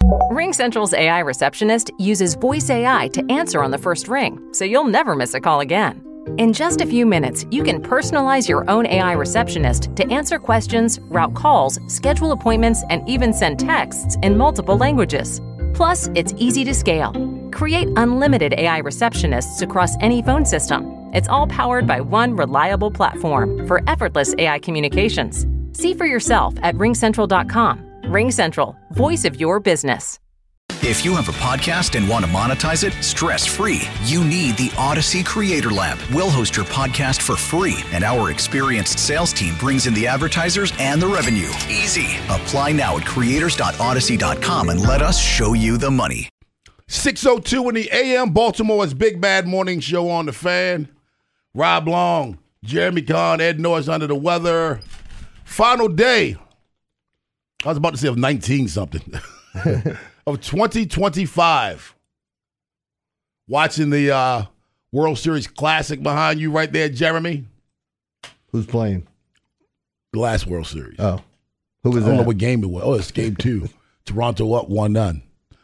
RingCentral's AI receptionist uses voice AI to answer on the first ring, so you'll never miss a call again. In just a few minutes, you can personalize your own AI receptionist to answer questions, route calls, schedule appointments, and even send texts in multiple languages. Plus, it's easy to scale. Create unlimited AI receptionists across any phone system. It's all powered by one reliable platform for effortless AI communications. See for yourself at ringcentral.com. RingCentral, voice of your business. If you have a podcast and want to monetize it stress-free, you need the Odyssey Creator Lab. We'll host your podcast for free, and our experienced sales team brings in the advertisers and the revenue. Easy. Apply now at creators.odyssey.com and let us show you the money. 6:02 in the AM, Baltimore's Big Bad Morning Show on the Fan. Rob Long, Jeremy Kahn, Ed Norris under the weather. Final day. I was about to say of 19-something. Of 2025. Watching the World Series Classic behind you right there, Jeremy. Who's playing? The last World Series. Oh. Who was that? I don't know what game it was. Oh, it's game 2. Toronto up 1-0.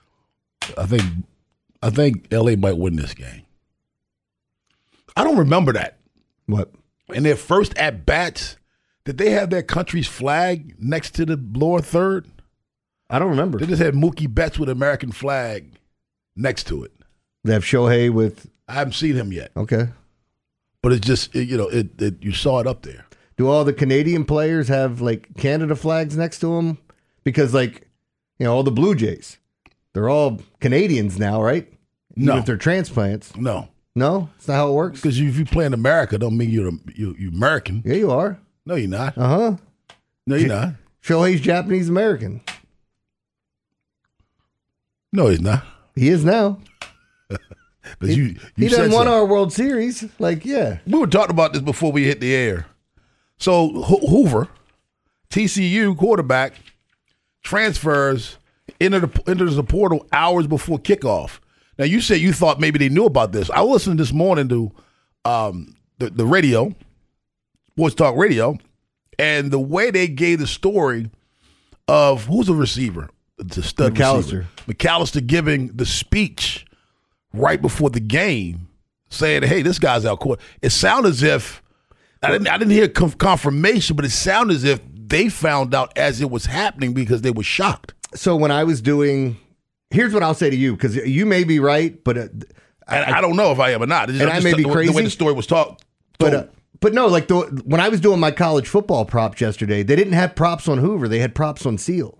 I think LA might win this game. I don't remember that. What? In their first at-bats, did they have their country's flag next to the lower third? I don't remember. They just had Mookie Betts with American flag next to it. They have Shohei with... I haven't seen him yet. Okay. But it's just, you saw it up there. Do all the Canadian players have, like, Canada flags next to them? Because, like, all the Blue Jays, they're all Canadians now, right? No. Even if they're transplants. No. No? That's not how it works? Because if you play in America, don't mean you're American. Yeah, you are. No, you're not. Uh-huh. No, you're not. Shohei's Japanese-American. No, he's not. He is now. You he done won our World Series. Like, yeah. We were talking about this before we hit the air. So Hoover, TCU quarterback, transfers, enters the portal hours before kickoff. Now, you said you thought maybe they knew about this. I listened this morning to the radio, Sports Talk Radio, and the way they gave the story of who's a receiver, the stud receiver. McAllister giving the speech right before the game, saying, hey, this guy's out court. It sounded as if, I didn't hear confirmation, but it sounded as if they found out as it was happening because they were shocked. So when I was doing, here's what I'll say to you, because you may be right, but I don't know if I am or not. I may be crazy. The way the story was told. But no, like when I was doing my college football props yesterday, they didn't have props on Hoover. They had props on Seal.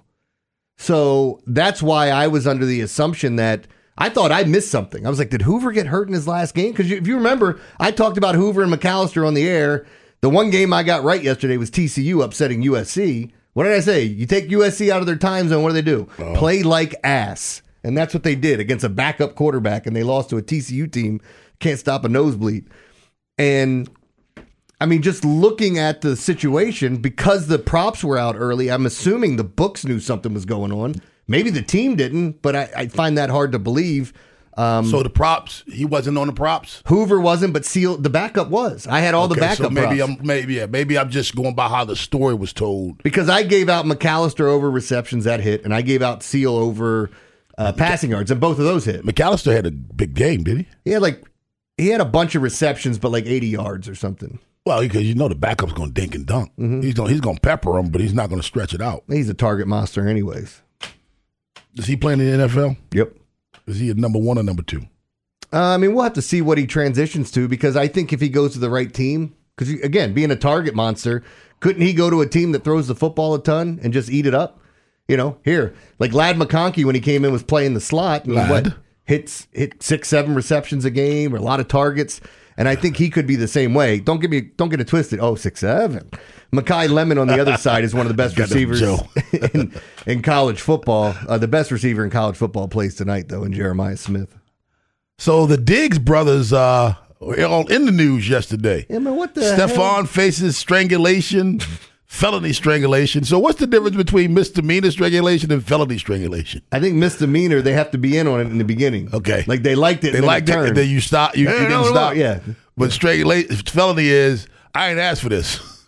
So that's why I was under the assumption that I thought I missed something. I was like, did Hoover get hurt in his last game? Because if you remember, I talked about Hoover and McAllister on the air. The one game I got right yesterday was TCU upsetting USC. What did I say? You take USC out of their time zone, what do? Play like ass. And that's what they did against a backup quarterback, and they lost to a TCU team. Can't stop a nosebleed. And I mean, just looking at the situation, because the props were out early, I'm assuming the books knew something was going on. Maybe the team didn't, but I find that hard to believe. So the props, he wasn't on the props? Hoover wasn't, but Seal, the backup was. I had all the backup props. Maybe I'm just going by how the story was told. Because I gave out McAllister over receptions that hit, and I gave out Seal over passing yards, and both of those hit. McAllister had a big game, did he? He had a bunch of receptions, but like 80 yards or something. Well, because the backup's going to dink and dunk. Mm-hmm. He's going to pepper him, but he's not going to stretch it out. He's a target monster anyways. Is he playing in the NFL? Yep. Is he a number 1 or number 2? I mean, we'll have to see what he transitions to, because I think if he goes to the right team, because, again, being a target monster, couldn't he go to a team that throws the football a ton and just eat it up? Here, like Ladd McConkey, when he came in, was playing the slot. And hit 6-7 receptions a game, or a lot of targets. And I think he could be the same way. Don't get it twisted. 6-7. Mekhi Lemon on the other side is one of the best receivers in college football. The best receiver in college football plays tonight, though, in Jeremiah Smith. So the Diggs brothers were all in the news yesterday. Yeah, man, what the Stephon hell? faces strangulation, felony strangulation. So what's the difference between misdemeanor strangulation and felony strangulation? I think misdemeanor, they have to be in on it in the beginning. Okay. Like they liked it. They liked it, and then you stop. You didn't stop. Yeah. But felony is, I ain't asked for this.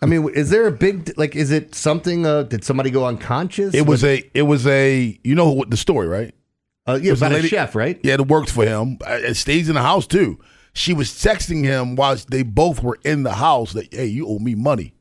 I mean, is there a big, like, is it something, did somebody go unconscious? It was a, you know what the story, right? Yeah, about a chef, right? Yeah, that works for him. It stays in the house, too. She was texting him while they both were in the house that, hey, you owe me money.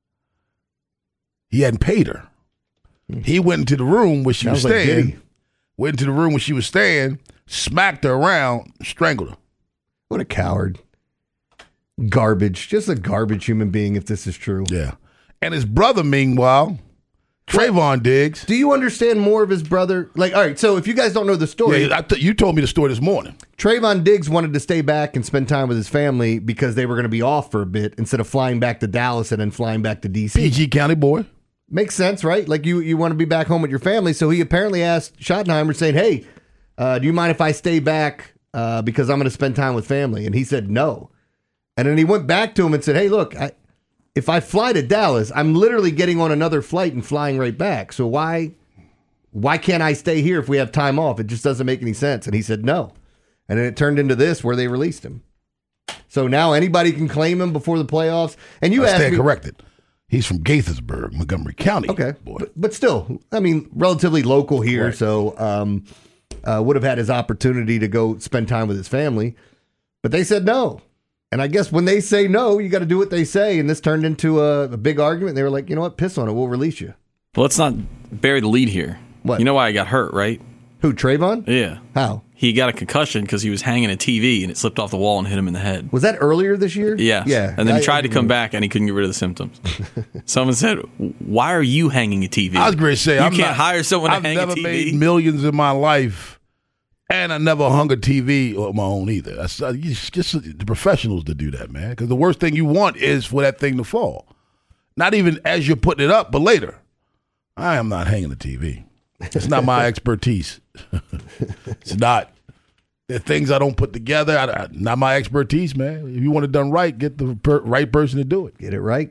He hadn't paid her. He went into the room where she was staying. Went into the room where she was staying, smacked her around, strangled her. What a coward. Garbage. Just a garbage human being if this is true. Yeah. And his brother, meanwhile, Trayvon Diggs. Do you understand more of his brother? Like, all right, so if you guys don't know the story. Yeah, you told me the story this morning. Trayvon Diggs wanted to stay back and spend time with his family because they were going to be off for a bit instead of flying back to Dallas and then flying back to D.C. PG County boy. Makes sense, right? Like, you want to be back home with your family. So he apparently asked Schottenheimer, saying, hey, do you mind if I stay back because I'm going to spend time with family? And he said no. And then he went back to him and said, hey, look, if I fly to Dallas, I'm literally getting on another flight and flying right back. So why can't I stay here if we have time off? It just doesn't make any sense. And he said no. And then it turned into this where they released him. So now anybody can claim him before the playoffs. And you asked me, corrected. He's from Gaithersburg, Montgomery County. Okay. But still, I mean, relatively local here. Right. So would have had his opportunity to go spend time with his family. But they said no. And I guess when they say no, you got to do what they say. And this turned into a big argument. They were like, you know what? Piss on it. We'll release you. Well, let's not bury the lead here. What? You know why I got hurt, right? Who, Trayvon? Yeah. How? He got a concussion because he was hanging a TV and it slipped off the wall and hit him in the head. Was that earlier this year? Yeah. Yeah. And then he tried to come back and he couldn't get rid of the symptoms. Someone said, why are you hanging a TV? I was going to say, you can't hire someone to hang a TV. I've never made millions in my life. And I never hung a TV on my own either. It's just the professionals to do that, man. Because the worst thing you want is for that thing to fall. Not even as you're putting it up, but later. I am not hanging a TV. It's not my expertise. It's not. There are things I don't put together. Not my expertise, man. If you want it done right, get the right person to do it. Get it right.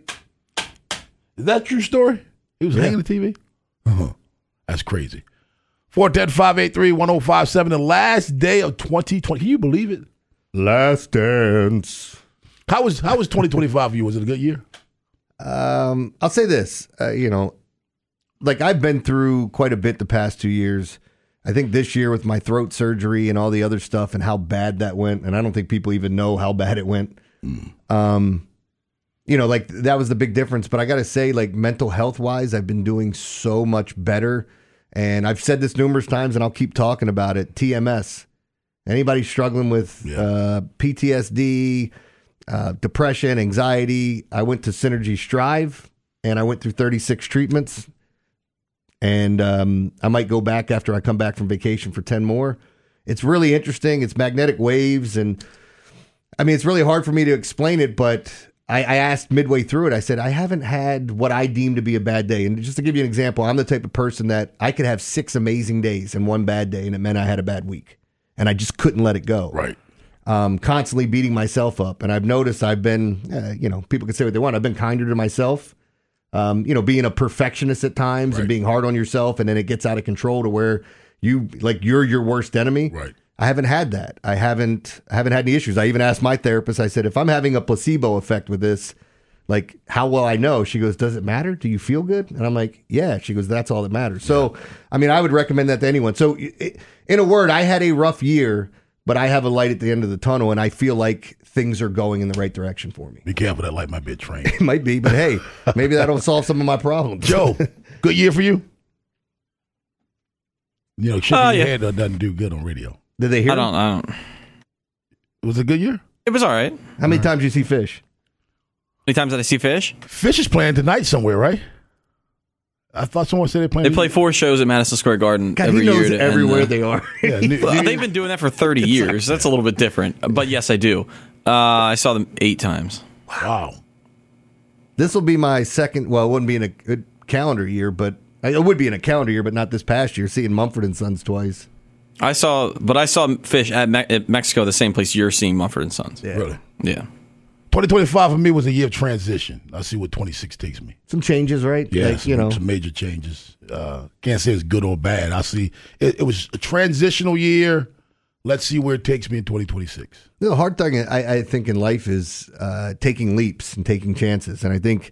Is that a true story? He was hanging the TV? That's crazy. 410-583-1057, the last day of 2020. Can you believe it? Last dance. How was 2025 for you? Was it a good year? I'll say this. Like I've been through quite a bit the past 2 years. I think this year with my throat surgery and all the other stuff and how bad that went, and I don't think people even know how bad it went. Like that was the big difference. But I got to say, like mental health wise, I've been doing so much better. And I've said this numerous times, and I'll keep talking about it. TMS. Anybody struggling with PTSD, depression, anxiety, I went to Synergy Strive, and I went through 36 treatments. And I might go back after I come back from vacation for 10 more. It's really interesting. It's magnetic waves. And, I mean, it's really hard for me to explain it, but I asked midway through it, I said, I haven't had what I deem to be a bad day. And just to give you an example, I'm the type of person that I could have 6 amazing days and one bad day, and it meant I had a bad week. And I just couldn't let it go. Right. Constantly beating myself up. And I've noticed I've been, people can say what they want. I've been kinder to myself. Being a perfectionist at times and being hard on yourself, and then it gets out of control to where you're your worst enemy. Right. I haven't had that. I haven't had any issues. I even asked my therapist, I said, if I'm having a placebo effect with this, like, how will I know? She goes, does it matter? Do you feel good? And I'm like, yeah. She goes, that's all that matters. So, I mean, I would recommend that to anyone. So, in a word, I had a rough year, but I have a light at the end of the tunnel, and I feel like things are going in the right direction for me. Be careful, that light might be a train. It might be, but hey, maybe that'll solve some of my problems. Joe, good year for you? Shaking your head doesn't do good on radio. Did they hear I don't. Was it a good year? It was all right. How many times did you see Fish? How many times did I see Fish? Fish is playing tonight somewhere, right? I thought someone said they're playing. They play 4 shows at Madison Square Garden every year. Everywhere they are. Yeah, they've been doing that for 30 years. That's a little bit different. But yes, I do. I saw them 8 times. Wow. This will be my second. Well, it wouldn't be in a good calendar year, but it would be in a calendar year, but not this past year. Seeing Mumford & Sons twice. I saw Fish at Mexico, the same place you're seeing Mumford & Sons. Yeah. Really? Yeah. 2025 for me was a year of transition. I'll see what 26 takes me. Some changes, right? Yeah, some major changes. Can't say it's good or bad. I see it was a transitional year. Let's see where it takes me in 2026. The hard thing I think in life is taking leaps and taking chances. And I think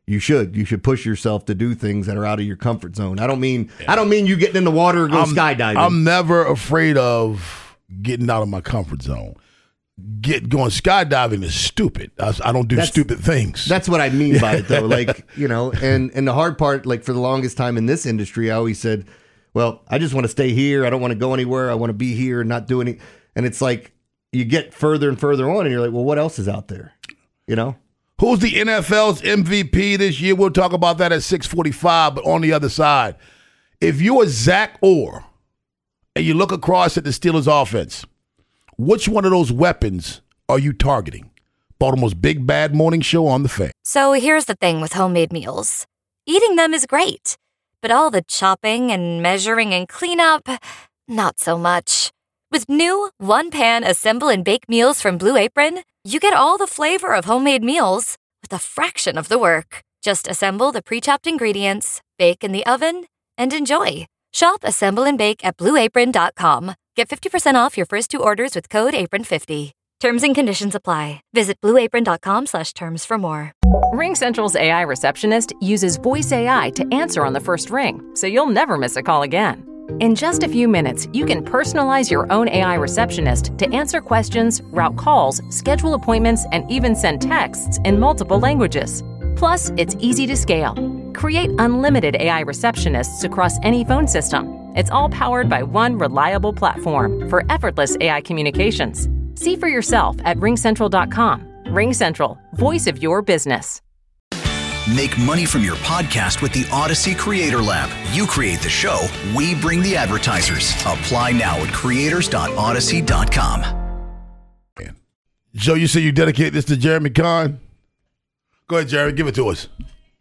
You should push yourself to do things that are out of your comfort zone. I don't mean you getting in the water or go skydiving. I'm never afraid of getting out of my comfort zone. Going skydiving is stupid. I don't do stupid things. That's what I mean by it, though. Like, and the hard part, like for the longest time in this industry, I always said, well, I just want to stay here. I don't want to go anywhere. I want to be here and not do any. And it's like you get further and further on, and you're like, well, what else is out there? Who's the NFL's MVP this year? We'll talk about that at 6:45, but on the other side, if you're Zach Orr and you look across at the Steelers offense, which one of those weapons are you targeting? Baltimore's Big Bad Morning Show on the Fan. So here's the thing with homemade meals. Eating them is great, but all the chopping and measuring and cleanup, not so much. With new one-pan assemble and bake meals from Blue Apron, you get all the flavor of homemade meals with a fraction of the work. Just assemble the pre-chopped ingredients, bake in the oven, and enjoy. Shop, assemble, and bake at BlueApron.com. Get 50% off your first 2 orders with code APRON50. Terms and conditions apply. Visit BlueApron.com/terms for more. RingCentral's AI receptionist uses voice AI to answer on the first ring, so you'll never miss a call again. In just a few minutes, you can personalize your own AI receptionist to answer questions, route calls, schedule appointments, and even send texts in multiple languages. Plus, it's easy to scale. Create unlimited AI receptionists across any phone system. It's all powered by one reliable platform for effortless AI communications. See for yourself at RingCentral.com. RingCentral, voice of your business. Make money from your podcast with the Odyssey Creator Lab. You create the show, we bring the advertisers. Apply now at creators.odyssey.com. Joe, you say you dedicate this to Jeremy Kahn? Go ahead, Jeremy, give it to us.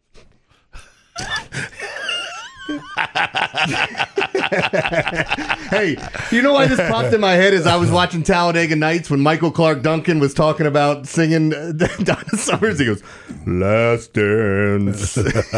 Hey, you know why this popped in my head as I was watching Talladega Nights when Michael Clark Duncan was talking about singing Donna Summers? He goes, "Last Dance."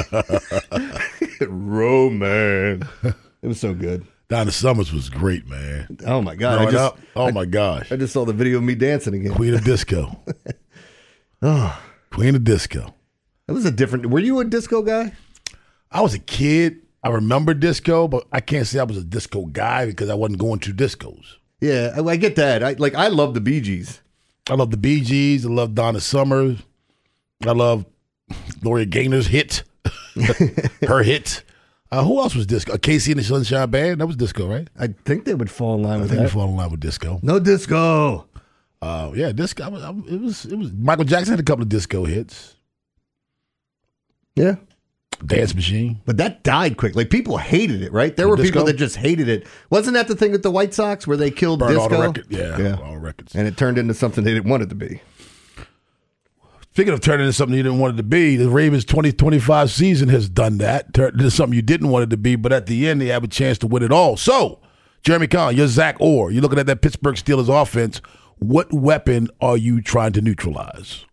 Romance. It was so good. Donna Summers was great, man. Oh, my God. My gosh. I just saw the video of me dancing again. Queen of Disco. Queen of Disco. That was a different... Were you a disco guy? I was a kid. I remember disco, but I can't say I was a disco guy because I wasn't going to discos. Yeah, I get that. I love the Bee Gees. I love the Bee Gees. I love Donna Summers. I love Gloria Gaynor's hit. Her hit. Who else was disco? Casey and the Sunshine Band. That was disco, right? I think they would fall in line with that. They fall in line with disco. No disco. Yeah, disco. It was. Michael Jackson had a couple of disco hits. Yeah. Dance Machine. But that died quick. Like, people hated it, right? There were people that just hated it. Wasn't that the thing with the White Sox where they killed Burned disco? all the records. Yeah, all the records. And it turned into something they didn't want it to be. Speaking of turning into something you didn't want it to be, the Ravens 2025 season has done that. Turned into something you didn't want it to be, but at the end, they have a chance to win it all. So, Jeremy Kahn, you're Zach Orr. You're looking at that Pittsburgh Steelers offense. What weapon are you trying to neutralize?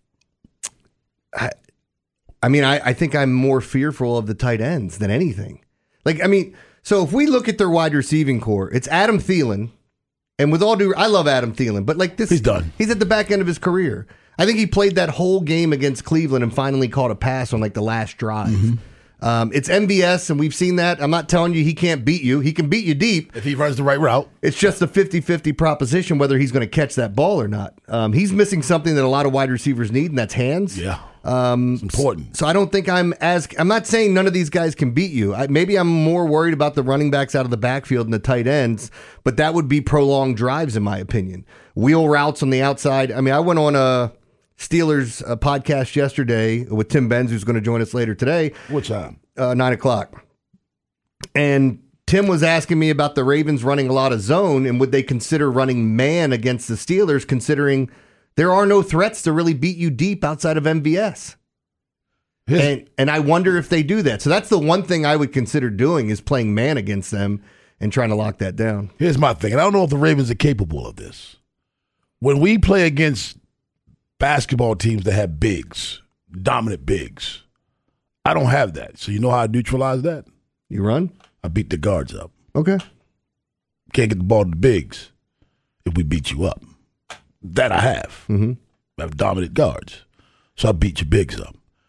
I think I'm more fearful of the tight ends than anything. So if we look at their wide receiving core, it's Adam Thielen. And with all due, I love Adam Thielen, but he's done. He's at the back end of his career. I think he played that whole game against Cleveland and finally caught a pass on the last drive. Mm-hmm. It's MVS, and we've seen that. I'm not telling you he can't beat you. He can beat you deep. If he runs the right route. It's just a 50-50 proposition whether he's going to catch that ball or not. He's missing something that a lot of wide receivers need, and that's hands. Yeah. It's important. So I don't think I'm not saying none of these guys can beat you. Maybe I'm more worried about the running backs out of the backfield and the tight ends, but that would be prolonged drives in my opinion. Wheel routes on the outside. I went on a Steelers podcast yesterday with Tim Benz, who's going to join us later today. What time? 9:00. And Tim was asking me about the Ravens running a lot of zone and would they consider running man against the Steelers, considering there are no threats to really beat you deep outside of MVS. And I wonder if they do that. So that's the one thing I would consider doing is playing man against them and trying to lock that down. Here's my thing, and I don't know if the Ravens are capable of this. When we play against basketball teams that have bigs, dominant bigs, I don't have that. So you know how I neutralize that? You run? I beat the guards up. Okay. Can't get the ball to the bigs if we beat you up. That I have. Mm-hmm. I have dominant guards. So I beat your bigs up.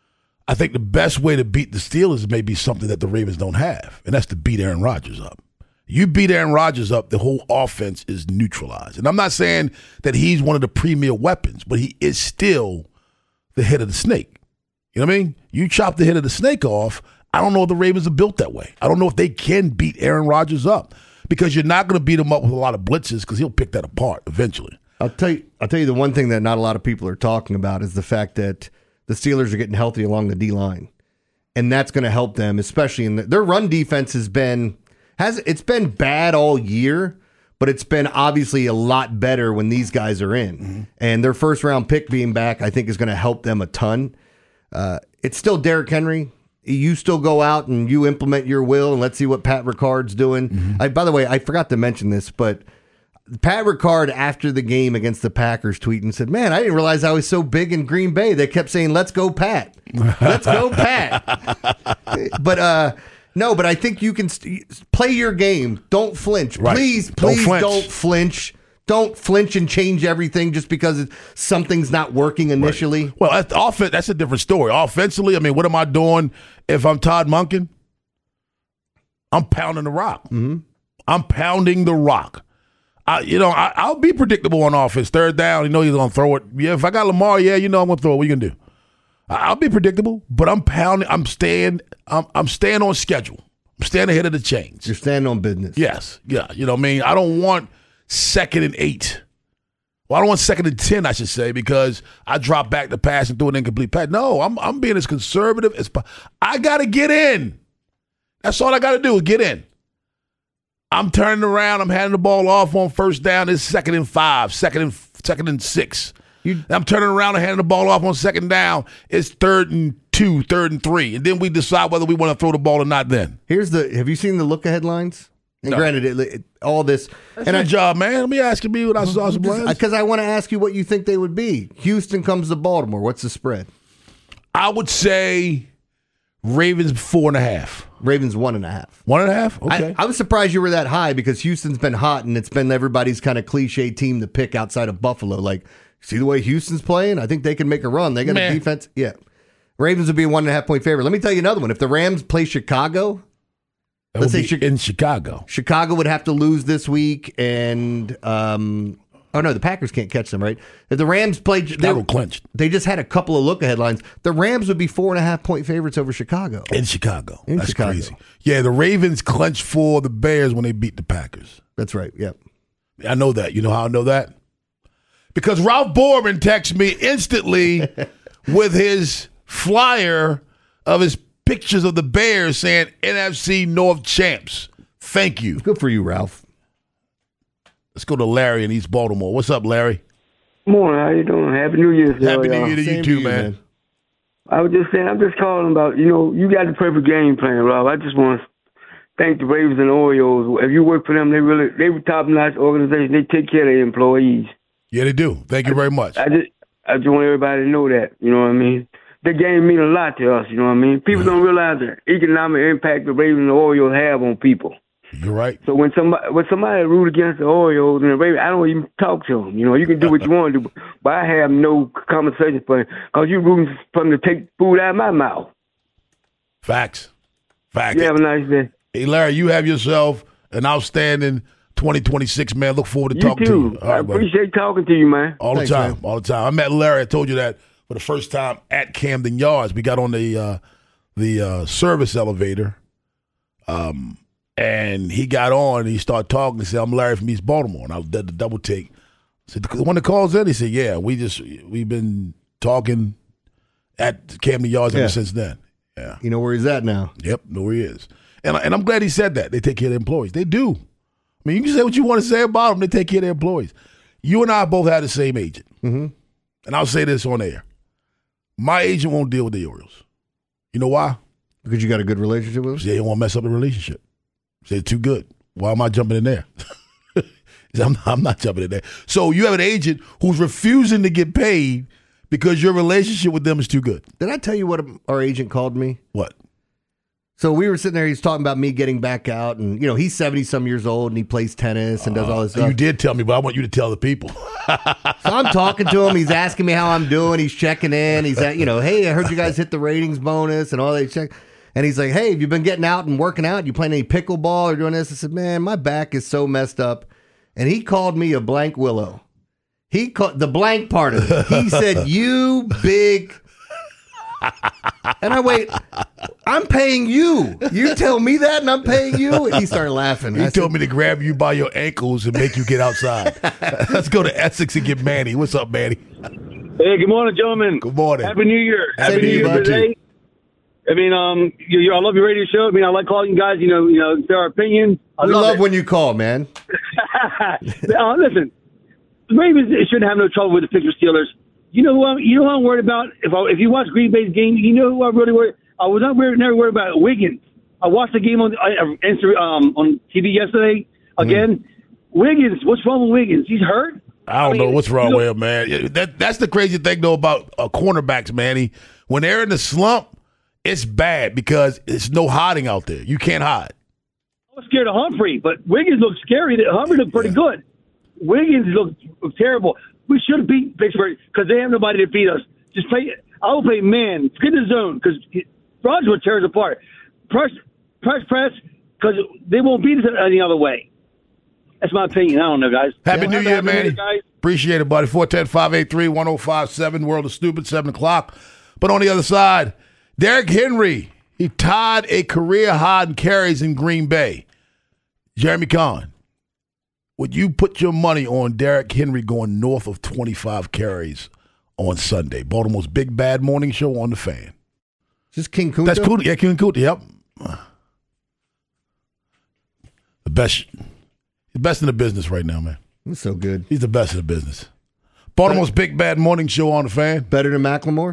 I think the best way to beat the Steelers may be something that the Ravens don't have, and that's to beat Aaron Rodgers up. You beat Aaron Rodgers up, the whole offense is neutralized. And I'm not saying that he's one of the premier weapons, but he is still the head of the snake. You know what I mean? You chop the head of the snake off, I don't know if the Ravens are built that way. I don't know if they can beat Aaron Rodgers up because you're not going to beat him up with a lot of blitzes because he'll pick that apart eventually. I'll tell you the one thing that not a lot of people are talking about is the fact that the Steelers are getting healthy along the D-line. And that's going to help them, especially in their run defense it's been bad all year, but it's been obviously a lot better when these guys are in. Mm-hmm. And their first round pick being back, I think, is going to help them a ton. It's still Derrick Henry. You still go out and you implement your will, and let's see what Pat Ricard's doing. Mm-hmm. By the way, I forgot to mention this, but Pat Ricard, after the game against the Packers, tweeted and said, man, I didn't realize I was so big in Green Bay. They kept saying, let's go, Pat. Let's go, Pat. But I think you can play your game. Don't flinch. Right. Please don't flinch. Don't flinch and change everything just because something's not working initially. Right. Well, that's a different story. Offensively, I mean, what am I doing if I'm Todd Monken? I'm pounding the rock. Mm-hmm. I'm pounding the rock. I'll be predictable on offense. Third down, he's going to throw it. Yeah, if I got Lamar, I'm going to throw it. What are you going to do? I'll be predictable, but I'm pounding. I'm staying on schedule. I'm staying ahead of the chains. You're standing on business. Yes. Yeah. You know what I mean? I don't want 2nd and 8. Well, I don't want 2nd and 10, I should say, because I drop back the pass and throw an incomplete pass. No, I'm being as conservative as possible. I got to get in. That's all I got to do is get in. I'm turning around. I'm handing the ball off on first down. It's 2nd and 5, 2nd and 6. I'm turning around and handing the ball off on 2nd down. It's 3rd and 2, 3rd and 3. And then we decide whether we want to throw the ball or not then. Have you seen the look-ahead lines? And granted, all this. That's your job, man. Let me ask you what I saw some lines. Because I want to ask you what you think they would be. Houston comes to Baltimore. What's the spread? I would say Ravens 4.5. Ravens 1.5. 1.5? Okay. I was surprised you were that high because Houston's been hot and it's been everybody's kind of cliche team to pick outside of Buffalo. Like, see the way Houston's playing? I think they can make a run. They got a defense. Yeah. Ravens would be a 1.5 point favorite. Let me tell you another one. If the Rams play Chicago, let's say in Chicago. Chicago would have to lose this week, and the Packers can't catch them, right? If the Rams played, Chicago clinched. They just had a couple of look-ahead lines. The Rams would be 4.5 point favorites over Chicago. In Chicago. That's crazy. Yeah, the Ravens clinched for the Bears when they beat the Packers. That's right, yep. I know that. You know how I know that? Because Ralph Boorman texted me instantly with his flyer of his pictures of the Bears saying NFC North champs. Thank you. Good for you, Ralph. Let's go to Larry in East Baltimore. What's up, Larry? Morning. How you doing? Happy New Year. Happy New Year to you too, man. I was just saying, I'm just calling about, you got the perfect game plan, Rob. I just want to thank the Ravens and Orioles. If you work for them, they were top-notch organization. They take care of their employees. Yeah, they do. Thank you very much. I just want everybody to know that. You know what I mean? The game mean a lot to us. You know what I mean? People don't realize the economic impact the Ravens and the Orioles have on people. You're right. So when somebody root against the Orioles and the Ravens, I don't even talk to them. You can do what you want to do, but I have no conversation for them because you're rooting for them to take food out of my mouth. Facts. You have a nice day. Hey, Larry, you have yourself an outstanding 2026, man. Look forward to talking to you. All right, I appreciate talking to you, man. Thanks, all the time. I met Larry. I told you that for the first time at Camden Yards. We got on the service elevator, and he got on. And he started talking. He said, "I'm Larry from East Baltimore." And I did the double take. I said, "The one that calls in?" He said, "Yeah, we've been talking at Camden Yards ever since then." Yeah, you know where he's at now. Yep, know where he is. And I'm glad he said that. They take care of their employees. They do. I mean, you can say what you want to say about them. They take care of their employees. You and I both had the same agent. Mm-hmm. And I'll say this on air. My agent won't deal with the Orioles. You know why? Because you got a good relationship with them? They don't want to mess up the relationship. They're too good. Why am I jumping in there? I'm not jumping in there. So you have an agent who's refusing to get paid because your relationship with them is too good. Did I tell you what our agent called me? What? So we were sitting there, he's talking about me getting back out, and, he's 70-some years old, and he plays tennis and does all this stuff. You did tell me, but I want you to tell the people. So I'm talking to him. He's asking me how I'm doing. He's checking in. He's at, hey, I heard you guys hit the ratings bonus and all that check. And he's like, hey, have you been getting out and working out? You playing any pickleball or doing this? I said, man, my back is so messed up. And he called me a blank willow. He called the blank part of it. He said, you big. And I wait, I'm paying you. You tell me that and I'm paying you? And he started laughing. He told me to grab you by your ankles and make you get outside. Let's go to Essex and get Manny. What's up, Manny? Hey, good morning, gentlemen. Good morning. Happy New Year. Happy New Year today. I mean, I love your radio show. I mean, I like calling you guys, share our opinion. We love when you call, man. Listen, the Ravens shouldn't have no trouble with the Pittsburgh Steelers. You know who I'm worried about? If you watch Green Bay's game, you know who I'm really worried. I was never worried about Wiggins. I watched the game on TV yesterday again. Wiggins, what's wrong with Wiggins? He's hurt. I don't know what's wrong with him, man. That's the crazy thing though about cornerbacks, Manny. When they're in the slump, it's bad because there's no hiding out there. You can't hide. I was scared of Humphrey, but Wiggins looked scary. Humphrey looked pretty good. Wiggins looked terrible. We should beat Pittsburgh because they have nobody to beat us. Just play. I will play man. Forget the zone because Rodgers will tear us apart. Press because they won't beat us any other way. That's my opinion. I don't know, guys. Happy New Year, Manny. Guys. Appreciate it, buddy. 410-583-1057, World of Stupid, 7 o'clock. But on the other side, Derrick Henry, he tied a career high in carries in Green Bay. Jeremy Kahn, would you put your money on Derrick Henry going north of 25 carries on Sunday? Baltimore's Big Bad Morning Show on the Fan. Is this King Kunta? That's Kunta. Yeah, King Kunta, yep. The best. He's best in the business right now, man. That's so good. He's the best in the business. Baltimore's Big Bad Morning Show on the Fan. Better than Macklemore?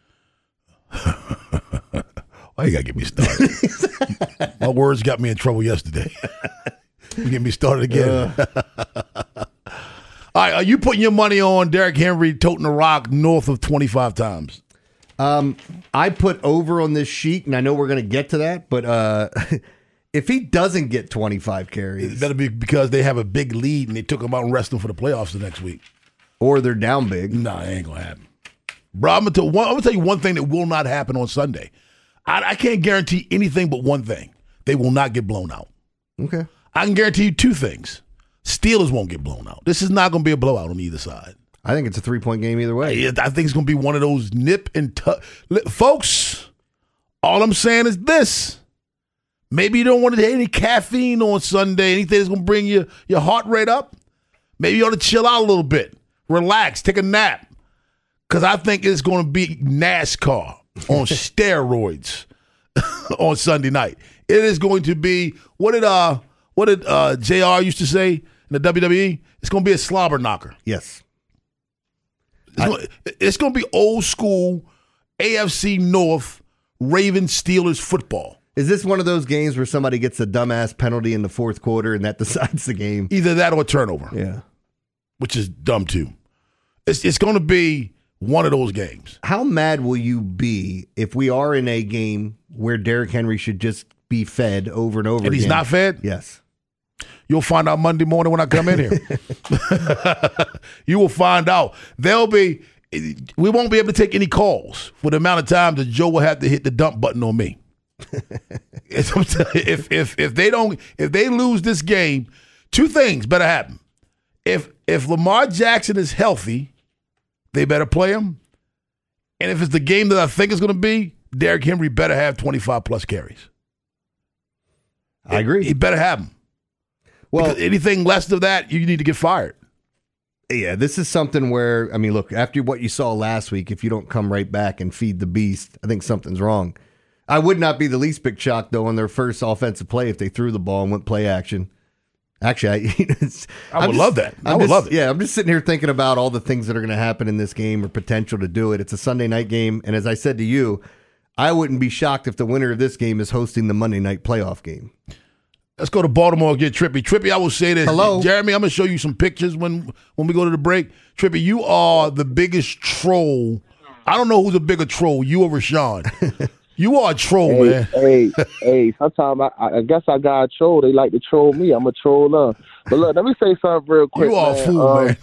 Why you got to get me started? My words got me in trouble yesterday. You get me started again. All right, are you putting your money on Derrick Henry toting the rock north of 25 times? I put over on this sheet, and I know we're going to get to that, but if he doesn't get 25 carries. It better be because they have a big lead and they took him out and rested him for the playoffs the next week. Or they're down big. Nah, it ain't going to happen. Bro, I'm going to tell you one thing that will not happen on Sunday. I can't guarantee anything but one thing. They will not get blown out. Okay. I can guarantee you two things. Steelers won't get blown out. This is not going to be a blowout on either side. I think it's a 3-point game either way. I think it's going to be one of those nip and tuck. Folks, all I'm saying is this. Maybe you don't want to take any caffeine on Sunday, anything that's going to bring your heart rate up. Maybe you ought to chill out a little bit. Relax, take a nap. Because I think it's going to be NASCAR on steroids on Sunday night. It is going to be, what did JR used to say in the WWE? It's going to be a slobber knocker. Yes. It's going to be old school AFC North Ravens Steelers football. Is this one of those games where somebody gets a dumbass penalty in the fourth quarter and that decides the game? Either that or a turnover. Yeah. Which is dumb too. It's going to be one of those games. How mad will you be if we are in a game where Derrick Henry should just be fed over and over again? And he's not fed? Yes. You'll find out Monday morning when I come in here. You will find out. We won't be able to take any calls for the amount of time that Joe will have to hit the dump button on me. If they lose this game, two things better happen. If Lamar Jackson is healthy, they better play him. And if it's the game that I think it's going to be, Derrick Henry better have 25 plus carries. I agree. He better have them. Well, because anything less than that, you need to get fired. Yeah, this is something where, I mean, look, after what you saw last week, if you don't come right back and feed the beast, I think something's wrong. I would not be the least bit shocked, though, on their first offensive play if they threw the ball and went play action. Actually, I would love that. I would love it. Yeah, I'm just sitting here thinking about all the things that are going to happen in this game or potential to do it. It's a Sunday night game, and as I said to you, I wouldn't be shocked if the winner of this game is hosting the Monday night playoff game. Let's go to Baltimore and get Trippy. Trippy, I will say this. Hello. Jeremy, I'm going to show you some pictures when we go to the break. Trippy, you are the biggest troll. I don't know who's a bigger troll, you or Rashawn. You are a troll, man. Hey. Sometimes I guess I got a troll. They like to troll me. I'm a troller. But look, let me say something real quick. You are a fool, man.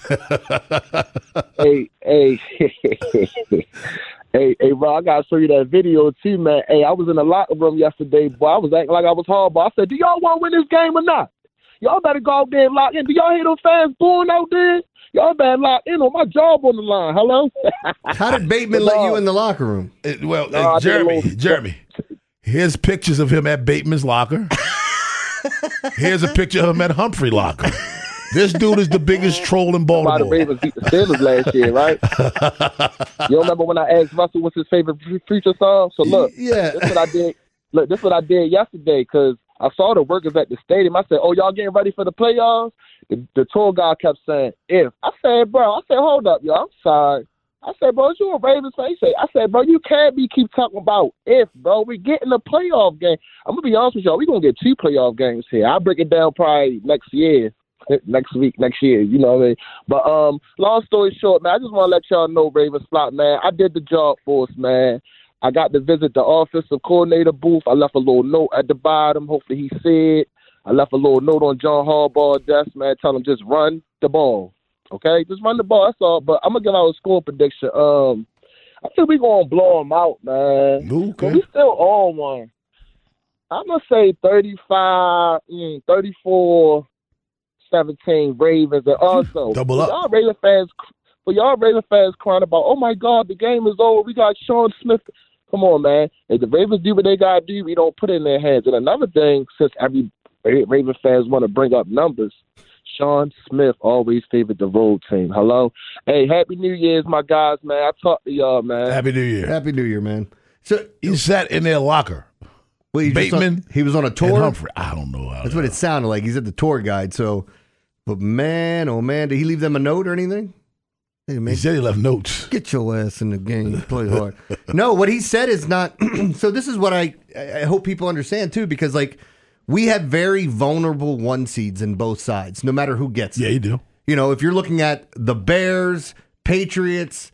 Hey, bro, I gotta show you that video too, man. Hey, I was in the locker room yesterday, boy. I was acting like I was horrible. I said, "Do y'all want to win this game or not? Y'all better go out there and lock in. Do y'all hear those fans booing out there? Y'all better lock in on my job on the line. Hello." How did Bateman let you in the locker room? Jeremy, here's pictures of him at Bateman's locker. Here's a picture of him at Humphrey locker. This dude is the biggest troll in Baltimore. The Ravens beat the Steelers last year, right? You remember when I asked Russell what's his favorite Future song? So look, this is what I did. Look, this is what I did yesterday because I saw the workers at the stadium. I said, "Oh, y'all getting ready for the playoffs?" The tour guy kept saying, "If." I said, "Bro," hold up, yo. I'm sorry. I said, "Bro, you a Ravens fan?" I said, "Bro, you can't keep talking about if, bro. We getting a playoff game." I'm gonna be honest with y'all. We gonna get 2 playoff games here. I'll break it down probably next year. Next week, next year, you know what I mean? But long story short, man, I just want to let y'all know, Ravens Flock, man, I did the job for us, man. I got to visit the offensive coordinator booth. I left a little note at the bottom. Hopefully he see it. I left a little note on John Harbaugh's desk, man. Tell him just run the ball, okay? Just run the ball, that's all. But I'm going to give out a score prediction. I think we're going to blow them out, man. Okay. But we still on one. I'm going to say 34-17 Ravens. And also, double up. For y'all Ravens fans crying about, "Oh my God, the game is over. We got Sean Smith." Come on, man. If the Ravens do what they gotta do, we don't put it in their hands. And another thing, since every Ravens fans want to bring up numbers, Sean Smith always favored the road team. Hello, hey, Happy New Year's, my guys, man. I talk to y'all, man. Happy New Year. Happy New Year, man. So he sat in their locker. Well, Bateman, he was on a tour. And Humphrey. I don't know. That's what it sounded like. He's at the tour guide. So, but man, oh man, did he leave them a note or anything? Hey, man, he said he left notes. Get your ass in the game. Play hard. No, what he said is not. So this is what I hope people understand too, because like we have very vulnerable 1 seeds in both sides, no matter who gets it. Yeah, you do. You know, if you're looking at the Bears, Patriots,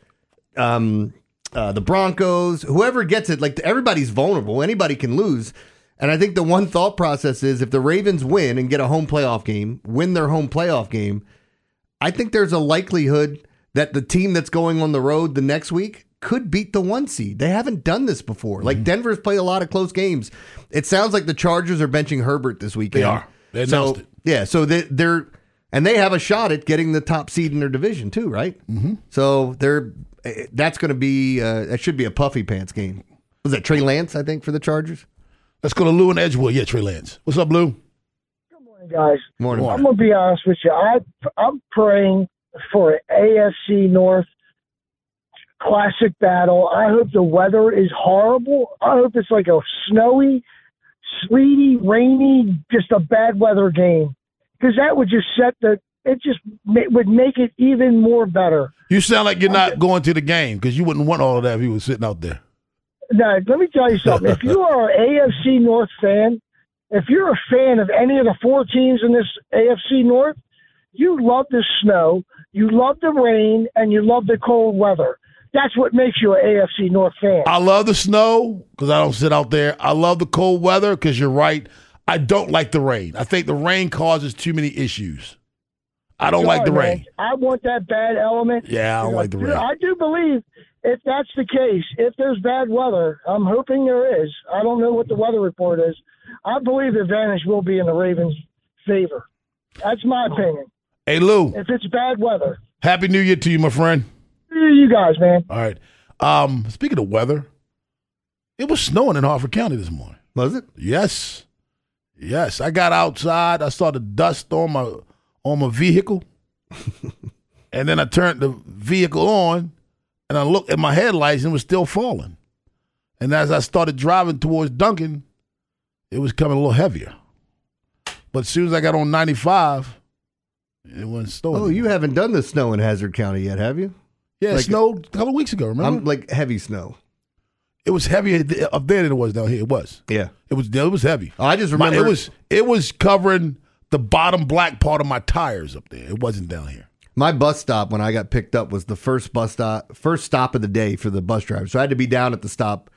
the Broncos, whoever gets it, like everybody's vulnerable. Anybody can lose. And I think the one thought process is if the Ravens win and get a home playoff game, win their home playoff game, I think there's a likelihood that the team that's going on the road the next week could beat the 1 seed. They haven't done this before. Mm-hmm. Like Denver's played a lot of close games. It sounds like the Chargers are benching Herbert this weekend. They are. They announced it. Yeah, so they're and they have a shot at getting the top seed in their division too, right? Mm-hmm. So that's going to be that should be a puffy pants game. Was that Trey Lance, I think, for the Chargers? Let's go to Lou and Edgewood. Yeah, Trey Lance. What's up, Lou? Good morning, guys. Morning. I'm going to be honest with you. I'm praying for an AFC North classic battle. I hope the weather is horrible. I hope it's like a snowy, sleety, rainy, just a bad weather game. Because that would just would make it even more better. You sound like you're not going to the game because you wouldn't want all of that if you were sitting out there. No, let me tell you something. If you are an AFC North fan, if you're a fan of any of the 4 teams in this AFC North, you love the snow, you love the rain, and you love the cold weather. That's what makes you an AFC North fan. I love the snow because I don't sit out there. I love the cold weather because you're right. I don't like the rain. I think the rain causes too many issues. I don't like the rain. I want that bad element. Yeah, I don't like the rain. I do believe if that's the case, if there's bad weather, I'm hoping there is. I don't know what the weather report is. I believe the advantage will be in the Ravens' favor. That's my opinion. Hey, Lou. If it's bad weather. Happy New Year to you, my friend. You guys, man. All right. Speaking of weather, it was snowing in Harford County this morning. Was it? Yes. Yes. I got outside. I saw the dust on my vehicle. And then I turned the vehicle on, and I looked at my headlights, and it was still falling. And as I started driving towards Duncan, it was coming a little heavier. But as soon as I got on 95, it wasn't snowing. Oh, you haven't done the snow in Hazard County yet, have you? Yeah, it snowed a couple of weeks ago, remember? Like heavy snow. It was heavier up there than it was down here. It was. Yeah. It was heavy. Oh, I just remember. It was covering the bottom black part of my tires up there. It wasn't down here. My bus stop when I got picked up was the first stop of the day for the bus driver. So I had to be down at the stop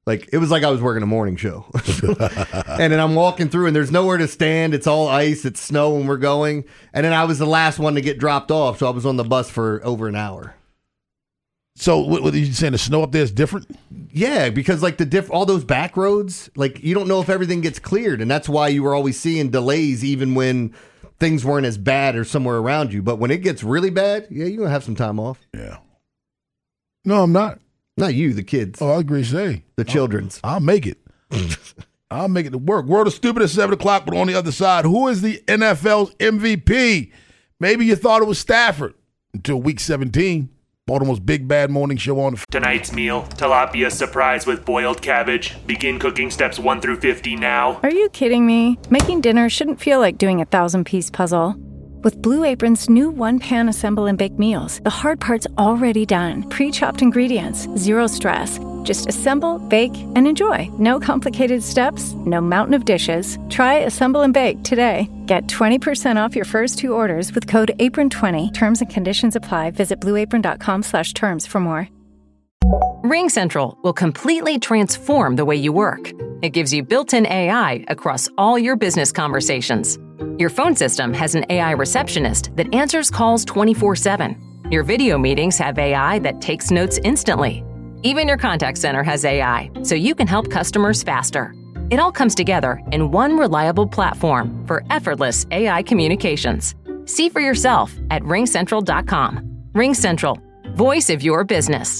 Like, it was like I was working a morning show. And then I'm walking through, and there's nowhere to stand. It's all ice. It's snow, and we're going. And then I was the last one to get dropped off, so I was on the bus for over an hour. So, what are you saying? The snow up there is different? Yeah, because like all those back roads, like you don't know if everything gets cleared, and that's why you were always seeing delays, even when things weren't as bad or somewhere around you. But when it gets really bad, yeah, you're gonna have some time off. Yeah. No, I'm not. Not you, the kids. Oh, I agree. Say the children's. I'll make it. I'll make it to work. World of Stupid at 7 o'clock, but on the other side, who is the NFL's MVP? Maybe you thought it was Stafford until week 17. Baltimore's Big Bad Morning Show on the Tonight's meal, tilapia surprise with boiled cabbage. Begin cooking steps 1 through 50 now. Are you kidding me? Making dinner shouldn't feel like doing a 1,000-piece puzzle. With Blue Apron's new one-pan assemble and bake meals, the hard part's already done. Pre-chopped ingredients, zero stress. Just assemble, bake, and enjoy. No complicated steps, no mountain of dishes. Try Assemble and Bake today. Get 20% off your first 2 orders with code APRON20. Terms and conditions apply. Visit blueapron.com/terms for more. RingCentral will completely transform the way you work. It gives you built-in AI across all your business conversations. Your phone system has an AI receptionist that answers calls 24/7. Your video meetings have AI that takes notes instantly. Even your contact center has AI, so you can help customers faster. It all comes together in one reliable platform for effortless AI communications. See for yourself at ringcentral.com. RingCentral, voice of your business.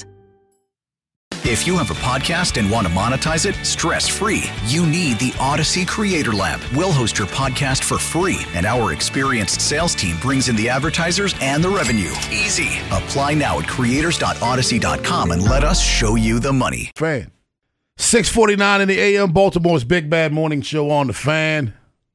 If you have a podcast and want to monetize it stress-free, you need the Odyssey Creator Lab. We'll host your podcast for free, and our experienced sales team brings in the advertisers and the revenue. Easy. Apply now at creators.odyssey.com and let us show you the money. Fan. 6:49 in the AM, Baltimore's Big Bad Morning Show on the Fan.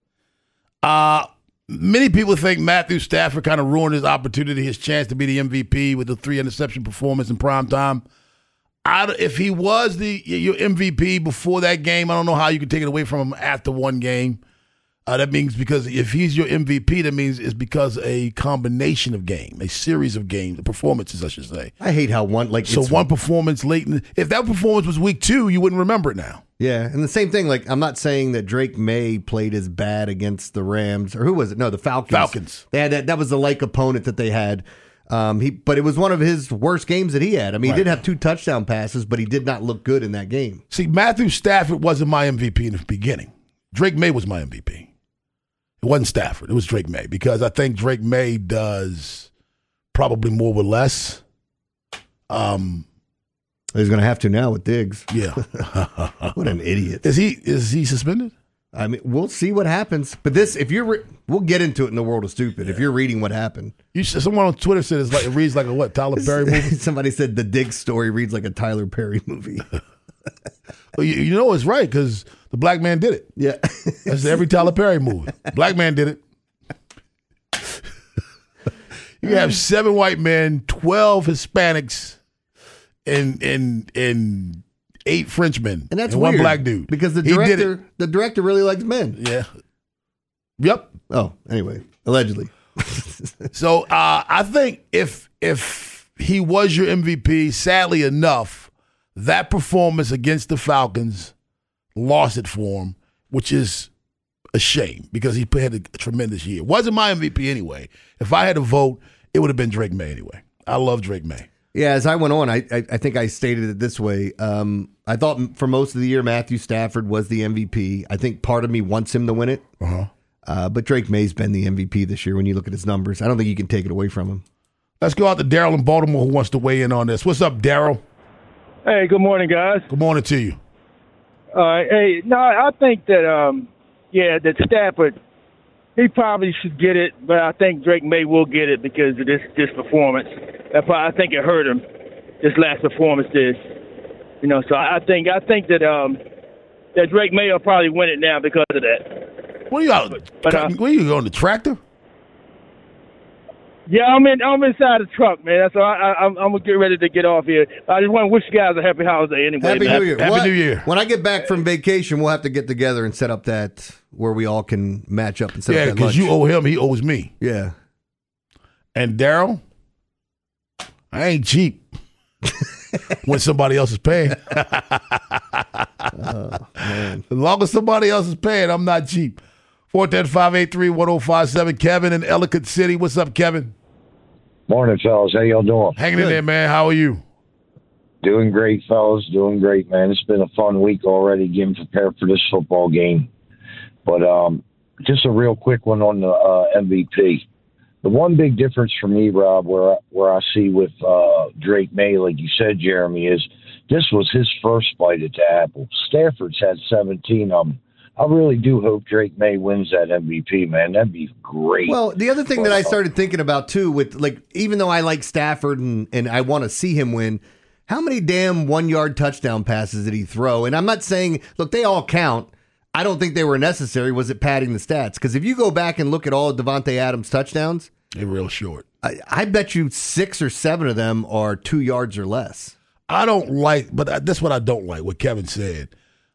Many people think Matthew Stafford kind of ruined his opportunity, his chance to be the MVP with the 3-interception performance in primetime. If he was your MVP before that game, I don't know how you can take it away from him after one game. That means because if he's your MVP, that means it's because a combination of game, a series of games, performances, I should say. I hate how one performance late if that performance was week 2, you wouldn't remember it now. Yeah, and the same thing. Like, I'm not saying that Drake May played as bad against the Rams, or who was it? No, the Falcons. They had that was the like opponent that they had. But it was one of his worst games that he had. I mean, He did have 2 touchdown passes, but he did not look good in that game. See, Matthew Stafford wasn't my MVP in the beginning. Drake May was my MVP. It wasn't Stafford. It was Drake May, because I think Drake May does probably more with less. He's going to have to now with Diggs. Yeah. What an idiot. Is he suspended? I mean, we'll see what happens. But this, we'll get into it in the World of Stupid. Yeah. If you're reading what happened, someone on Twitter said it reads like a what? Tyler Perry movie. Somebody said the Diggs story reads like a Tyler Perry movie. Well, you know it's right, because the black man did it. Yeah, that's every Tyler Perry movie. Black man did it. You have 7 white men, 12 Hispanics, and 8 Frenchmen, and that's and weird, 1 black dude, because the director really likes men. Yeah. Yep. Oh, anyway, allegedly. So I think if he was your MVP, sadly enough, that performance against the Falcons lost it for him, which is a shame, because he had a tremendous year. Wasn't my MVP anyway. If I had to vote, it would have been Drake May anyway. I love Drake May. Yeah, as I went on, I think I stated it this way. I thought for most of the year Matthew Stafford was the MVP. I think part of me wants him to win it. But Drake May's been the MVP this year when you look at his numbers. I don't think you can take it away from him. Let's go out to Daryl in Baltimore, who wants to weigh in on this. What's up, Daryl? Hey, good morning, guys. Good morning to you. I think that, that Stafford, he probably should get it, but I think Drake May will get it because of this performance. I think it hurt him, this last performance did. So I think that Drake May will probably win it now because of that. What are you on the tractor? Yeah, I'm inside the truck, man. So I'm gonna get ready to get off here. I just want to wish you guys a happy holiday anyway. Happy New Year. Happy New Year. When I get back from vacation, we'll have to get together and set up that where we all can match up and set up that lunch. Yeah, because you owe him, he owes me. Yeah. And Daryl, I ain't cheap when somebody else is paying. As long as somebody else is paying, I'm not cheap. 410-583-1057. Kevin in Ellicott City. What's up, Kevin? Morning, fellas. How y'all doing? Hanging in there, man. How are you? Doing great, fellas. Doing great, man. It's been a fun week already getting prepared for this football game. But just a real quick one on the MVP. The one big difference for me, Rob, where I see with Drake May, like you said, Jeremy, is this was his first bite at the apple. Stafford's had 17 of them. I really do hope Drake May wins that MVP, man. That'd be great. Well, the other thing that I started thinking about, too, with like, even though I like Stafford and I want to see him win, how many damn 1-yard touchdown passes did he throw? And I'm not saying, look, they all count. I don't think they were necessary. Was it padding the stats? Because if you go back and look at all of Devontae Adams' touchdowns, they're real short. I bet you 6 or 7 of them are 2 yards or less. I don't like, but that's what I don't like, what Kevin said.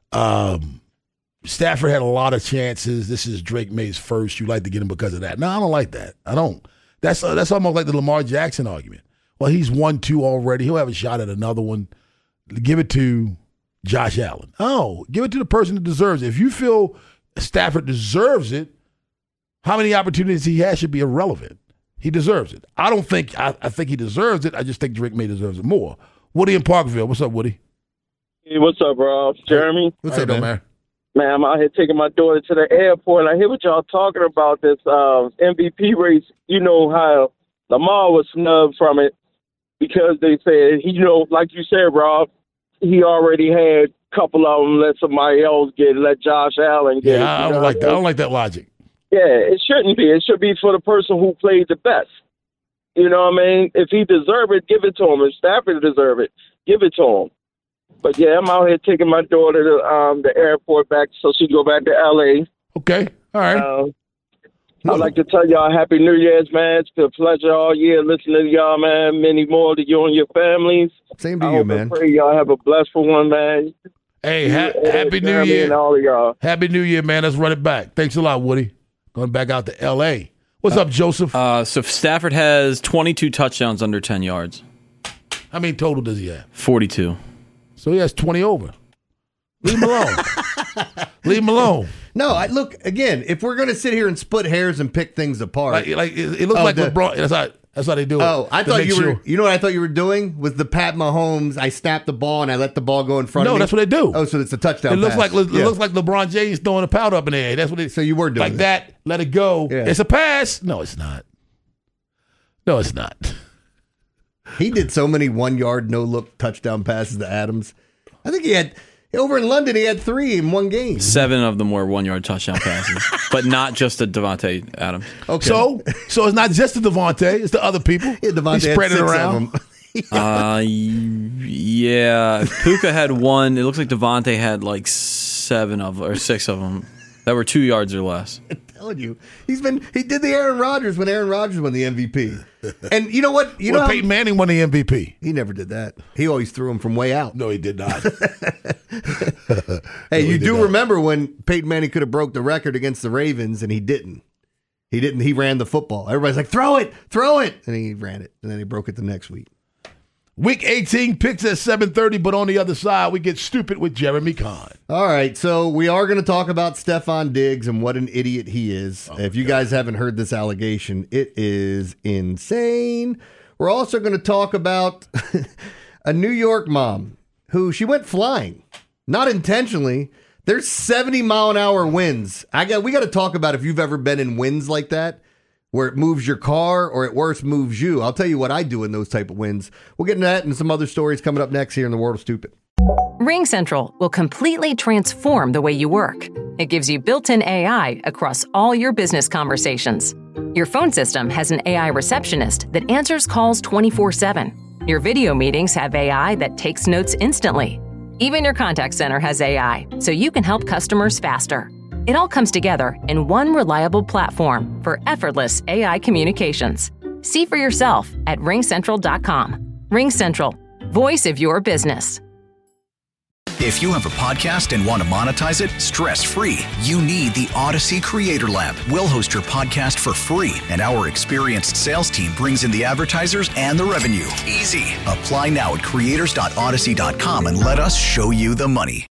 Stafford had a lot of chances. This is Drake May's first. You like to get him because of that. No, I don't like that. I don't. That's almost like the Lamar Jackson argument. Well, he's won 2 already. He'll have a shot at another one. Give it to Josh Allen. Oh, give it to the person that deserves it. If you feel Stafford deserves it, how many opportunities he has should be irrelevant. He deserves it. I don't think I think he deserves it. I just think Drake May deserves it more. Woody in Parkville. What's up, Woody? Hey, what's up, Rob? Jeremy? What's up, man? Man, I'm out here taking my daughter to the airport, and I hear what y'all talking about, this MVP race. You know how Lamar was snubbed from it because they said, like you said, Rob, he already had a couple of them, let somebody else get it, let Josh Allen get it. I don't like that. I don't like that logic. Yeah, it shouldn't be. It should be for the person who played the best. You know what I mean? If he deserve it, give it to him. If Stafford deserve it, give it to him. But, yeah, I'm out here taking my daughter to the airport back so she can go back to L.A. Okay. All right. I'd like to tell y'all Happy New Year's, man. It's been a pleasure all year listening to y'all, man. Many more to you and your families. Same to you, man. I pray y'all have a blessed one, man. Hey, Happy New Year. And all of y'all. Happy New Year, man. Let's run it back. Thanks a lot, Woody. Going back out to L.A. What's up, Joseph? So Stafford has 22 touchdowns under 10 yards. How many total does he have? 42. So he has 20 over. Leave him alone. Leave him alone. No, look, again, if we're going to sit here and split hairs and pick things apart. It looks like LeBron. That's how they do it. Oh, I thought you were. You know what I thought you were doing was the Pat Mahomes. I snapped the ball and I let the ball go in front of me. No, that's what they do. Oh, so it's a touchdown. It looks pass. like LeBron James throwing a powder up in the air. That's what. So you were doing like that. Let it go. Yeah. It's a pass. No, it's not. No, it's not. He did so many 1-yard no look touchdown passes to Adams. I think he had. Over in London, he had 3 in one game. 7 of them were 1-yard touchdown passes, but not just to Devontae Adams. Okay. So it's not just to Devontae; it's to other people. Yeah, Devontae he spread it around. Yeah. Puka had 1. It looks like Devontae had like 7 of or 6 of them that were 2 yards or less. I'm telling you, he did the Aaron Rodgers when Aaron Rodgers won the MVP. And you know what? Peyton Manning won the MVP. He never did that. He always threw him from way out. No, he did not. Hey, you do remember when Peyton Manning could have broke the record against the Ravens and he didn't. He didn't. He ran the football. Everybody's like, throw it. And he ran it. And then he broke it the next week. Week 18 picks at 7:30, but on the other side, we get stupid with Jeremy Kahn. All right, so we are going to talk about Stephon Diggs and what an idiot he is. If you guys haven't heard this allegation, it is insane. We're also going to talk about a New York mom who she went flying, not intentionally. There's 70-mile-an-hour winds. We got to talk about if you've ever been in winds like that, where it moves your car or at worst moves you. I'll tell you what I do in those type of winds. We'll get into that and some other stories coming up next here in The World of Stupid. RingCentral will completely transform the way you work. It gives you built-in AI across all your business conversations. Your phone system has an AI receptionist that answers calls 24/7. Your video meetings have AI that takes notes instantly. Even your contact center has AI, so you can help customers faster. It all comes together in one reliable platform for effortless AI communications. See for yourself at RingCentral.com. RingCentral, voice of your business. If you have a podcast and want to monetize it stress-free, you need the Odyssey Creator Lab. We'll host your podcast for free, and our experienced sales team brings in the advertisers and the revenue. Easy. Apply now at creators.odyssey.com and let us show you the money.